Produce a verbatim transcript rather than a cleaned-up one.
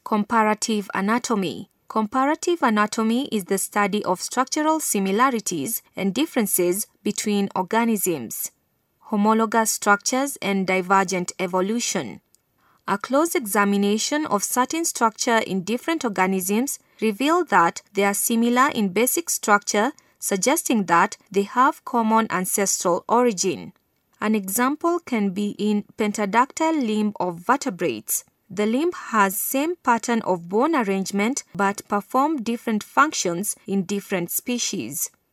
Comparative anatomy. Comparative anatomy is the study of structural similarities and differences between organisms. Homologous structures and divergent evolution. A close examination of certain structure in different organisms reveal that they are similar in basic structure, suggesting that they have common ancestral origin. An example can be in pentadactyl limb of vertebrates. The limb has same pattern of bone arrangement but perform different functions in different species.